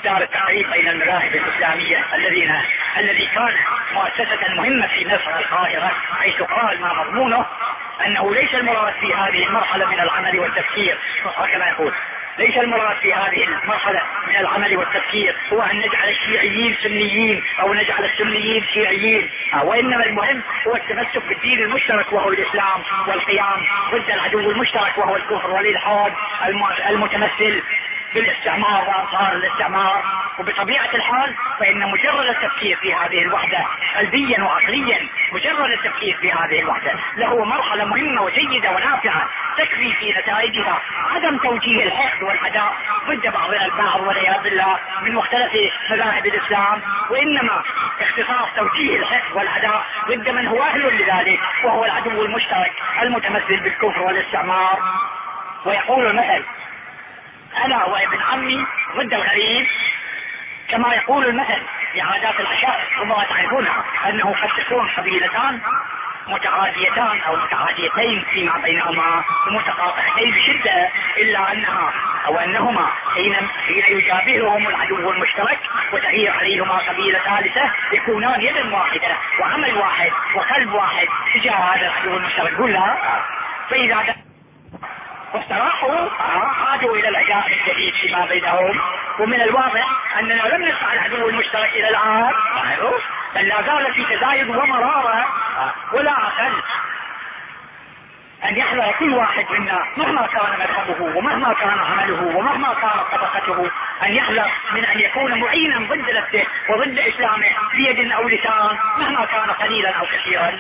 دار التحرير بين المذاهب الإسلامية الذين الذي كان مؤسسة مهمة في مصر القاهرة، حيث قال ما مضمونه أنه ليس المراد في هذه المرحلة من العمل والتفكير، هكذا يقول، ليس المراد في هذه المرحلة من العمل والتفكير هو أن نجعل الشيعيين سنيين أو نجعل السنيين شيعيين، وإنما المهم هو التمسك بالدين المشترك وهو الإسلام، والقيام ضد العدو المشترك وهو الكفر والإلحاد المتمثل بالاستعمار وأنصار الاستعمار. وبطبيعة الحال فإن مجرد التفكير في هذه الوحدة قلبيا وعقليا، مجرد التفكير في هذه الوحدة له مرحلة مهمة وجيدة ونافعة تكفي في نتائجها عدم توجيه الحقد والعداء ضد بعضنا البعض والعياذ بالله من مختلف مذاهب الإسلام، وإنما اختصاص توجيه الحقد والعداء ضد من هو أهل لذلك وهو العدو المشترك المتمثل بالكفر والاستعمار. ويقول المثل: أنا وابن عمي ضد الغريب، كما يقول المثل في عادات العشائر ربما تعرفونها أنه قد تكون قبيلتان متعاديتان أو متعاديتين فيما بينهما متقاطعتين بشدة، إلا أنها أو أنهما حين حين يجابههم العدو المشترك وتغير عليهما قبيلة ثالثة يكونان يدا واحدة وعمل واحد وقلب واحد تجاه هذا العدو المشترك كلها. فإذا واستراحوا عادوا الى العداء الجديد فيما بينهم. ومن الواضح اننا لم ندفع العدو المشترك الى الان، بل لا زال في تزايد ومرارة، ولا اقل ان يحذر كل واحد منا مهما كان مذهبه ومهما كان عمله ومهما كانت طبقته ان يحذر من ان يكون معينا ضد نفسه وضد اسلامه بيد او لسان مهما كان قليلا او كثيرا.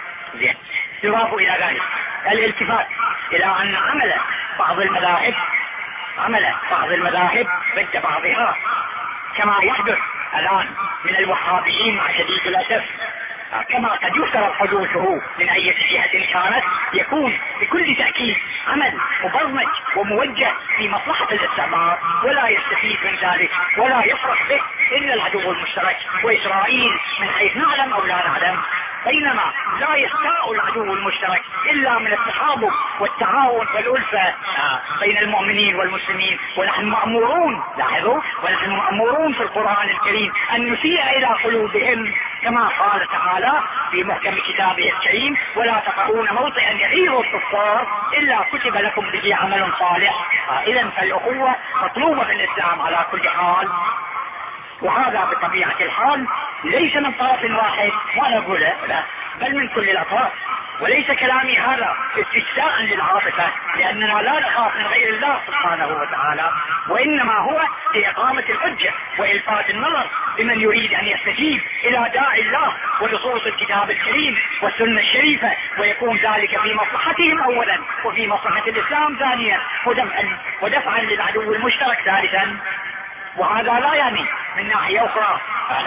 يضاف الى ذلك الالتفات الى ان عمل بعض المذاهب عمل بعض المذاهب ضد بعضها كما يحدث الان من الوهابيين مع شديد الاسف، كما قد يفترض حدوثه من اي جهة كانت، يكون بكل تأكيد عمل مبرمج وموجه في مصلحة الاستعمار، ولا يستفيد من ذلك ولا يفرح به الا العدو المشترك واسرائيل من حيث نعلم او لا نعلم، بينما لا يستاء العدو المشترك الا من التحابب والتعاون والألفة بين المؤمنين والمسلمين. ونحن مأمورون، لاحظوا، ونحن مأمورون في القرآن الكريم ان نسيء الى قلوبهم كما قال تعالى في محكم كتابه الكريم: ولا تقعون موطئا يغيظ الكفار الا كتب لكم به عمل صالح. اذا فالاخوة مطلوبة في الاسلام على كل حال، وهذا بطبيعة الحال ليس من طرف واحد ولا نقوله، بل من كل الأطراف. وليس كلامي هذا استشفاء للعاطفة، لأننا لا نخاف من غير الله سبحانه وتعالى، وإنما هو لإقامة الحجة وإلفات النظر لمن يريد أن يستجيب إلى داعي الله ونصوص الكتاب الكريم والسنة الشريفة، ويكون ذلك في مصلحتهم أولا وفي مصلحة الإسلام ثانيا، ودفعا ودفعا للعدو المشترك ثالثا. وهذا لا يعني من ناحية أخرى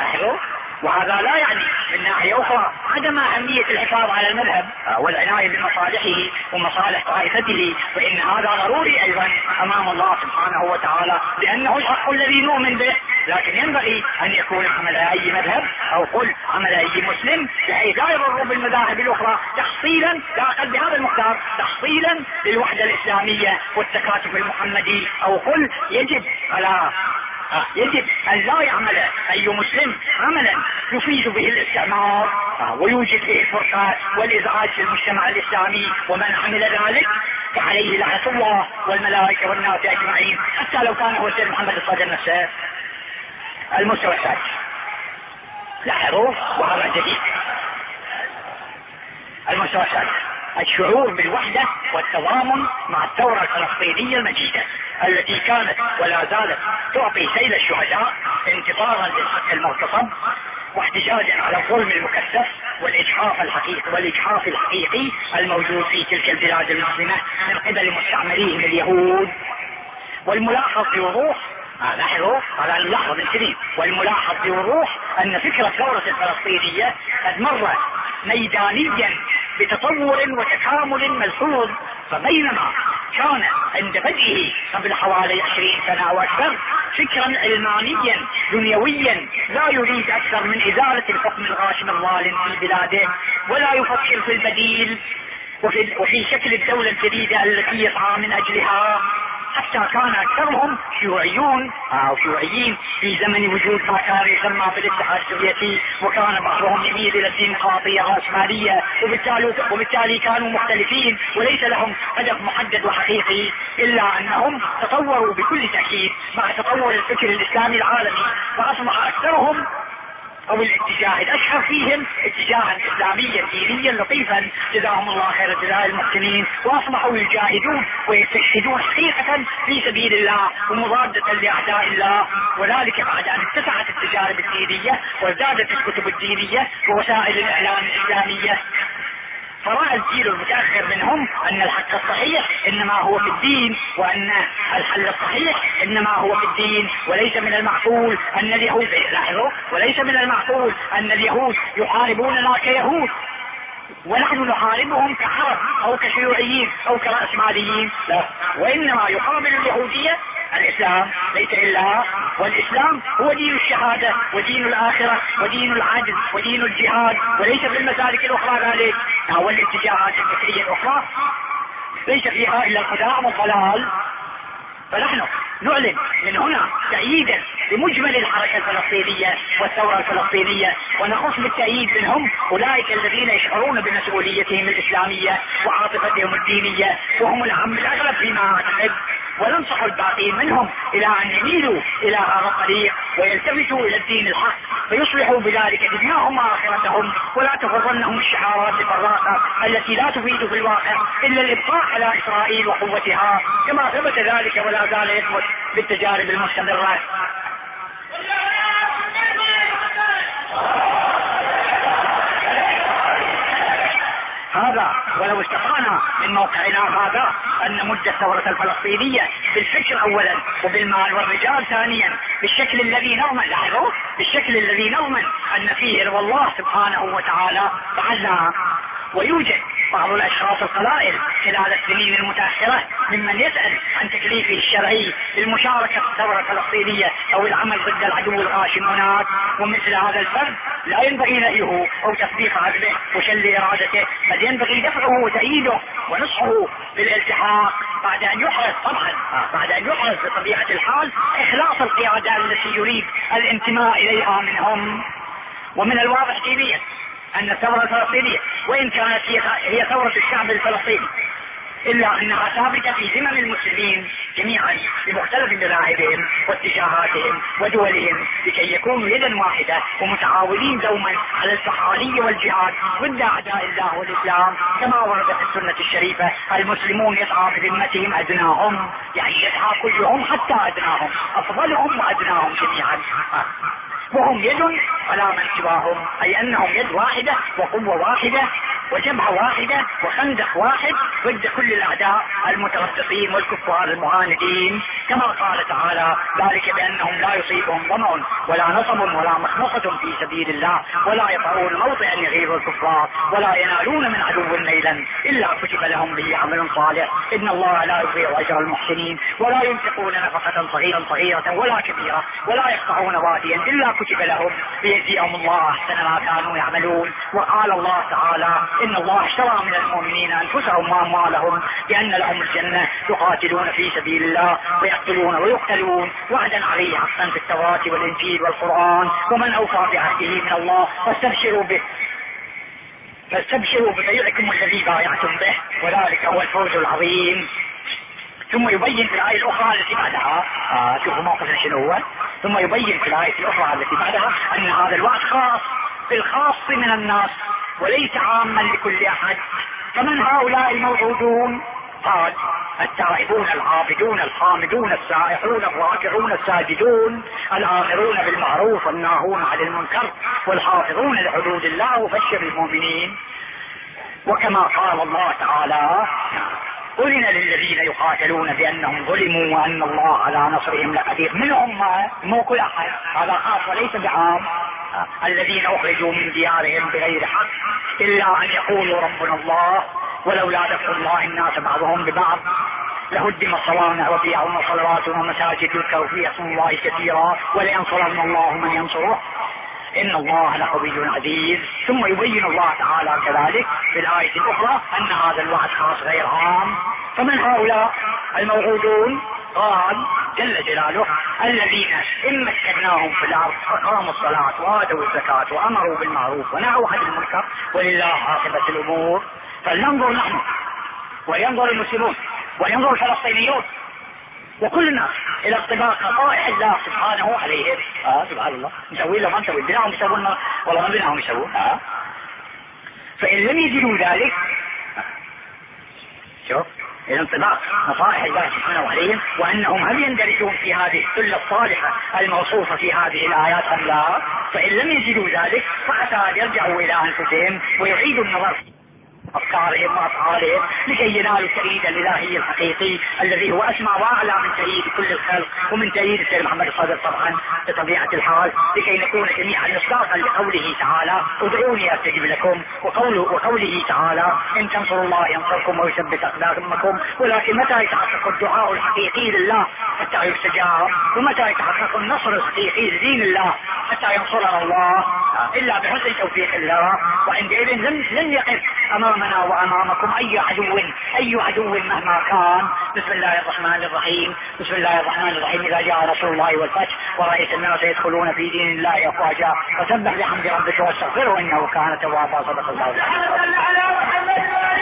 وهذا لا يعني من ناحية أخرى عدم أهمية الحفاظ على المذهب والعناية بمصالحه ومصالح طائفته، فإن هذا ضروري أيضا أمام الله سبحانه وتعالى، لأنه الحق الذي نؤمن به. لكن ينبغي أن يكون عمل أي مذهب أو قل عمل أي مسلم بحيث لا يضر بالمذاهب الأخرى تحصيلا، لا أقل بهذا المقدار، تحصيلا للوحدة الإسلامية والتكاتف المحمدي. أو قل يجب على يجب أن لا يعمل أي مسلم عملا يفيد به الاستعمار ويوجد به الفرقة والإزعاج في المجتمع الإسلامي، ومن عمل ذلك فعليه لعنة الله والملائكة والناس أجمعين، حتى لو كان هو السيد محمد الصادق نفسه. المستوى الثالث، لاحظوا وهذا جديد، المستوى الثالث الشعور بالوحدة والتضامن مع الثورة الفلسطينية المجيدة التي كانت ولا زالت تعطي سيل الشهداء انتصارا للحق المغتصب واحتجاجا على الظلم المكثف والإجحاف الحقيقي والإجحاف الحقيقي الموجود في تلك البلاد المسلمة من قبل مستعمريهم اليهود. والملاحظ بوضوح، لاحظوا هذا الملاحظ من سنين، والملاحظ بوضوح أن فكرة الثورة الفلسطينية قد مر ميدانيا بتطور وتكامل ملحوظ، فبينما كان عند بدئه قبل حوالي عشرين سنة أو أكثر فكرا علمانيا دنيويا لا يريد أكثر من إزالة الحكم الغاشم الظالم في بلاده، ولا يفكر في البديل وفي, وفي شكل الدولة الجديدة التي يسعى من أجلها. حتى كان اكثرهم شيوعيون او شيوعيين في زمن وجود ما كان يسمى بالاتحاد السوفيتي، وكان بعضهم يميل الى الديمقراطيه الراسماليه، وبالتالي وبالتالي كانوا مختلفين وليس لهم هدف محدد وحقيقي، الا انهم تطوروا بكل تاكيد مع تطور الفكر الاسلامي العالمي، فاصبح اكثرهم او الاتجاه الاشهر فيهم اتجاها اسلاميا دينيا لطيفا جزاهم الله خير جزاء المحسنين، واصبحوا يجاهدون ويستشهدون حقيقة في سبيل الله ومضادة لاعداء الله، وذلك بعد ان اتسعت التجارب الدينية وزادت الكتب الدينية ووسائل الاعلام الاسلامية. فرأى الجيل المتأخر منهم أن الحق الصحيح إنما هو في الدين، وأن الحل الصحيح إنما هو في الدين، وليس من المعقول أن اليهود لاحظوا وليس من المعقول أن اليهود يحاربوننا كيهود ونحن نحاربهم كعرب أو كشيوعيين أو كرأسماليين، لا، وإنما يقابل اليهودية الإسلام ليس إلا، والإسلام هو دين الشهادة ودين الآخرة ودين العدل ودين الجهاد، وليس في المسالك الأخرى ذلك، والاتجاهات الفكرية الأخرى ليس فيها إلا الخداع والضلال. فنحن نعلن من هنا تأييدا لمجمل الحركة الفلسطينية والثورة الفلسطينية، ونخص بالتأييد منهم أولئك الذين يشعرون بمسؤوليتهم الإسلامية وعاطفتهم الدينية، وهم العام الأغلب فيما أعتقد، وننصح الباقين منهم إلى أن يميلوا إلى هذا الطريق ويلتفتوا إلى الدين الحق، فيصلحوا بذلك دنياهم وآخرتهم، ولا تغرنهم الشعارات البراقة التي لا تفيد في الواقع إلا الإبقاء على إسرائيل وقوتها، كما ثبت ذلك ولا زال يثبت بالتجارب المستمرة. هذا ولو استطعنا من موقعنا هذا أن نمد الثورة الفلسطينية بالفكر أولا وبالمال والرجال ثانيا، بالشكل الذي نضمن لاحظوا بالشكل الذي نضمن أن فيه رضا الله سبحانه وتعالى فعلنا. ويوجد بعض الأشخاص القلائل خلال السنين المتأخرة ممن يسأل عن تكليفه الشرعي للمشاركة في الثورة الفلسطينية أو العمل ضد العدو الغاشم هناك، ومثل هذا الفرد لا ينبغي نهيه أو تطبيق عزمه وشل إرادته، بل ينبغي دفعه وتأييده ونصحه بالالتحاق بعد أن يحرص طبعا بعد أن يحرص بطبيعة الحال إخلاص القيادة التي يريد الانتماء إليها منهم. ومن الواضح دينيا أن الثورة الفلسطينية وإن كانت هي ثورة الشعب الفلسطيني إلا أنها ثابتة في ذمم المسلمين جميعا بمختلف مذاهبهم واتجاهاتهم ودولهم، لكي يكونوا يدا واحدة ومتعاونين دوما على الفعالية والجهاد ضد أعداء الله والإسلام، كما ورد في السنة الشريفة: المسلمون يسعى بذمتهم أدناهم، يعني يسعى كلهم حتى أدناهم، أفضلهم وأدناهم جميعا، وهم يد على من سواهم، أي أنهم يد واحدة وقوة واحدة وجبهة واحدة وخندق واحد ضد كل الأعداء المتربصين والكفار المعاندين، كما قال تعالى: ذلك بأنهم لا يصيبهم ظمأ ولا نصب ولا مخمصة في سبيل الله ولا يطعون موطئا يغيظ الكفار ولا ينالون من عدو نيلا إلا كتب لهم به عمل صالح إن الله لا يضيع أجر المحسنين ولا ينفقون نفقة صغيرة صغيرة ولا كبيرة ولا يقطعون واديا إلا كتب لهم ليجزيهم الله أحسن ما كانوا يعملون. وقال الله تعالى: إن الله اشترى من المؤمنين أنفسهم وأموالهم بأن لهم الجنة يقاتلون في سبيل الله ويقتلون ويقتلون وعدا عليه حقا في التوراة والإنجيل والقرآن، ومن أوفى بعهده من الله فاستبشروا به فاستبشروا ببيعكم الذي بايعتم به وذلك هو الفوز العظيم. ثم يبين في الآية الأخرى التي بعدها آه شوفوا موقفنا شنو هو. ثم يبين في الآية الأخرى التي بعدها أن هذا الوعد خاص بالخاص من الناس وليس عاما لكل أحد. فمن هؤلاء الموعودون؟ قال: التائبون العابدون الحامدون السائحون الراكعون الساجدون الآمرون بالمعروف والناهون عن المنكر والحافظون لحدود الله وبشر المؤمنين. وكما قال الله تعالى: أذن للذين يقاتلون بأنهم ظلموا وأن الله على نصرهم لقدير. منهم ما مو كل أحد، هذا خاص وليس بعام. الذين أخرجوا من ديارهم بغير حق إلا أن يقولوا ربنا الله ولولا دفع الله الناس بعضهم ببعض لهدم صوامع وبيع وصلوات ومساجد يذكر فيها اسم الله كثيرا ولينصرن الله من ينصره إن الله لقوي عزيز. ثم يبين الله تعالى كذلك في الآية الأخرى أن هذا الوعد خاص غير عام. فمن هؤلاء الموعودون؟ قال جل جلاله الذين إن مكناهم في الأرض أقاموا الصلاة وآتوا الزكاة وأمروا بالمعروف ونهوا عن المنكر ولله عاقبة الأمور. فلننظر نحن وينظر المسلمون وينظر الفلسطينيون وكل الناس الى اطباق خطائح الله سبحانه عليهم. اه سبحان الله، نسوي له ما نسوي بناهم يسوون والله ما بناهم يسوون. اه فان لم يجدوا ذلك شوف الى انطباق خطائح الله سبحانه عليهم وانهم هل يندرجون في هذه السله الصالحه الموصوفه في هذه الايات ام لا؟ فان لم يجدوا ذلك فعسى ان يرجعوا الى انفسهم ويعيدوا النظر أفكارهم وأفعالهم لكي ينالوا التأييد الإلهي الحقيقي الذي هو أسمى وأعلى من تأييد كل الخلق ومن تأييد السيد محمد الصادق طبعا بطبيعة الحال، لكي نكون جميعا مصداقا لقوله تعالى ادعوني أستجب لكم، وقوله, وقوله تعالى إن تنصروا الله ينصركم ويثبت أقدامكم. ولكن متى يتحقق الدعاء الحقيقي لله حتى يستجاب؟ ومتى يتحقق النصر الحقيقي لدين الله حتى ينصرنا الله؟ إلا بحسن توفيق الله. وعندئذ لن, لن يقف أمامنا وأمامكم أي عدو أي عدو مهما كان. بسم الله الرحمن الرحيم. بسم الله الرحمن الرحيم. إذا جاء رسول الله والفتح ورأيت الناس يدخلون في دين الله أفواجا فسبح بحمد ربك واستغفره إنه كان توابا. صدق الله العظيم.